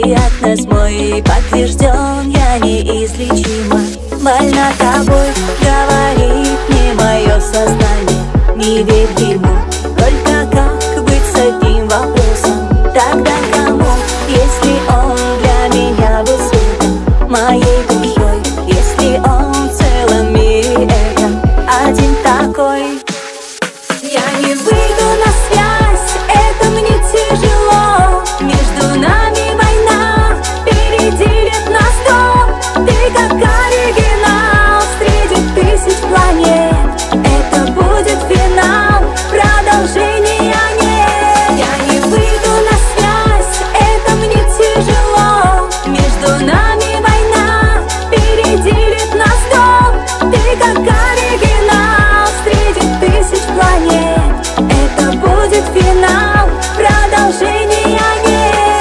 Диагноз мой подтвержден, я неизлечима. Больна тобой, говорит мне мое сознание. Не верь ему, только как быть с одним вопросом? Тогда кому, если он для меня был светом, моей душой, если он в целом мире это один такой? Я не выйду на связь, это мне тяжело. Между нами война переделит нас сто. Ты как оригинал среди тысяч планет. Это будет финал, продолжения нет. Я не выйду на связь, это мне тяжело. Между нами война переделит нас сто. Ты как оригинал среди тысяч планет. Это будет финал, продолжения нет.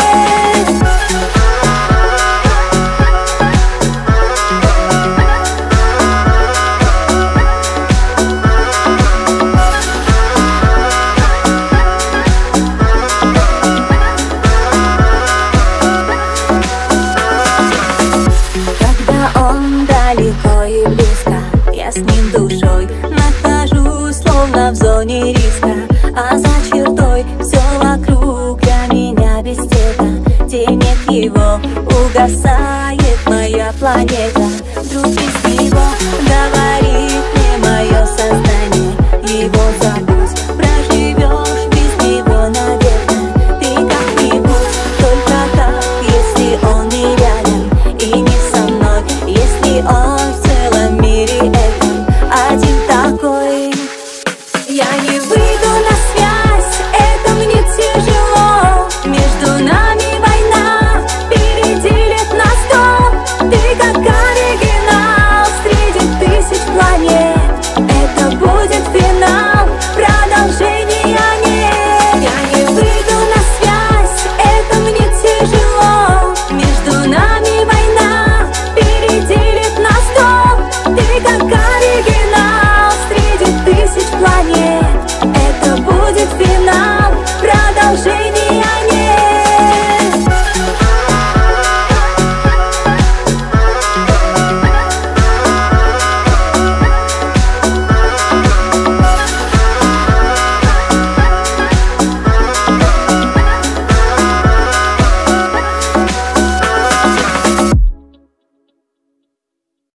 Когда он далеко и близко, я с ним душой нахожусь, словно в зоне риска. А за чертой все вокруг для меня без цвета. Тень от его угасает моя планета.